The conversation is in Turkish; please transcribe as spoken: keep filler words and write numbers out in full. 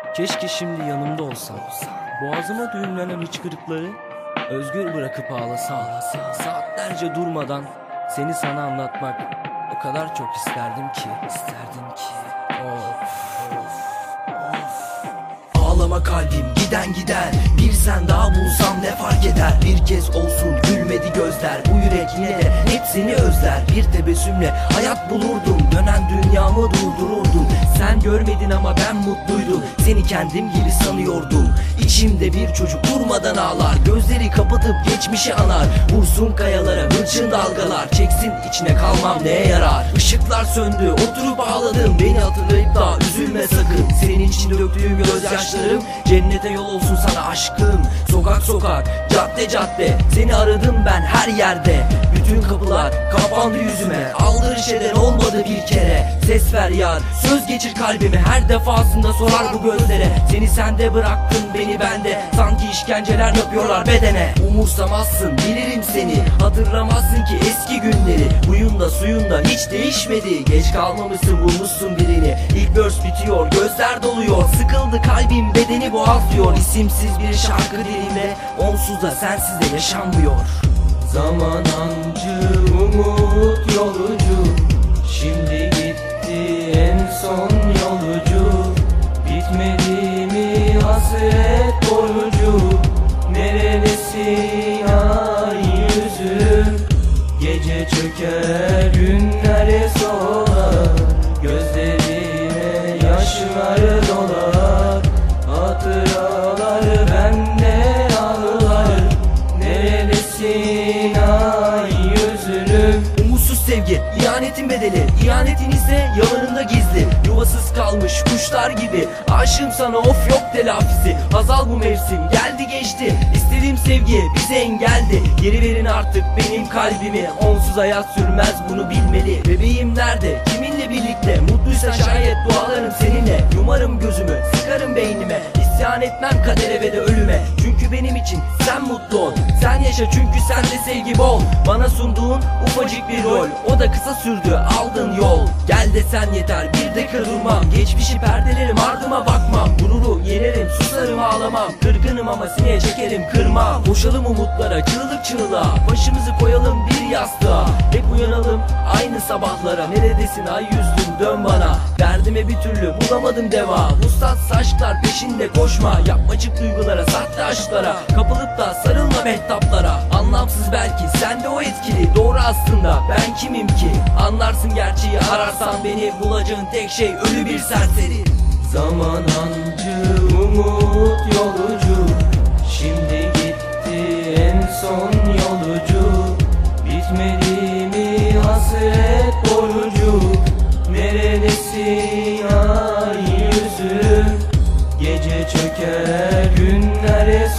Keşke şimdi yanımda olsan. Boğazıma düğümlenen hıçkırıkları özgür bırakıp ağlasam. Saatlerce durmadan seni sana anlatmak o kadar çok isterdim ki. İsterdim ki. Of, of, of. Ağlama kalbim giden gider, bir sen daha bulsam ne fark eder? Bir kez olsun gülmedi gözler, bu yürek yine de hep seni özler. Bir tebessümle hayat bulurdum, dönen dünyamı durdururdum. Sen görmedin ama ben mutluydum, seni kendim gibi sanıyordum. İçimde bir çocuk durmadan ağlar, gözleri kapatıp geçmişi anar. Vursun kayalara hırçın dalgalar, çeksin içine kalmam neye yarar? Işıklar söndü, oturup ağladım, beni hatırlayıp da üzülme sakın. Senin için döktüğüm gözyaşlarım cennete yol olsun sana aşkım. Sokak sokak, cadde cadde, seni aradım ben her yerde. Bütün kapılar kapandı yüzüme, aldırış eden olmadı bir kere. Ses ver yar, söz geçir kalbimi, her defasında sorar bu gözlere. Seni sende bıraktın, beni bende, sanki işkenceler yapıyorlar bedene. Umursamazsın, bilirim seni, hatırlamazsın ki eski günleri. Huyunda suyunda hiç değişmedi, geç kalmamışsın, bulmuşsun birini. İlk verse bitiyor, gözler doluyor, sıkıldı kalbim, bedeni boğazlıyor. İsimsiz bir şarkı dilimde, onsuz da sensiz de yaşanmıyor. Zaman ancı, umut yolucu, şimdi gitti en son yolucu. Bitmedi mi hasret borucu, nerelisin ay yüzüm? Gece çöker, günler solar, gözlerime yaşlar dolar. Hatıralar bende ağlar, nerelisin ay yüzüm? Umutsuz sevgi, ihanetin bedeli, ihanetin ise yalanında gizli. Yuvasız kalmış kuşlar gibi, aşığım sana of yok telafisi. Hazal bu mevsim geldi geçti, istediğim sevgi bize engeldi. Geri verin artık benim kalbimi, onsuz hayat sürmez bunu bilmeli. Bebeğim nerede, kiminle birlikte, mutluysa şayet dualarım seninle. Yumarım gözümü, sıkarım beynime, İsyan etmem kadere ve de ölüme. Çünkü benim için sen mutlu ol, sen yaşa çünkü sende sevgi bol. Bana sunduğun ufacık bir rol, o da kısa sürdü, aldın yol. Gel desen yeter, bir dakika durmam, geçmişi perdelerim, ardıma bakmam. Gururu yenerim, susarım ağlamam, kırgınım ama sineye çekerim kırmam. Boşalım umutlara, çığlık çığlığa, başımızı koyalım bir yastığa. Hep uyanalım aynı sabahlara, neredesin ay yüzlüm dön bana. Derdime bir türlü bulamadım deva, vuslatsız aşklar peşinde koşma. Yapmacık duygulara, sahte aşklara kapılıp da sarılma mehtaplara. Anlamsız belki, sende o etkili, doğru aslında ben kimim ki? Anlarsın gerçeği, ararsan beni, bulacağın tek şey ölü bir serseri. Zaman ancı, umut yolucu, şimdi gitti en son yolucu. Bitmedi mi hasret borucu, nerelisin ay yüzüm? Gece çöker, günler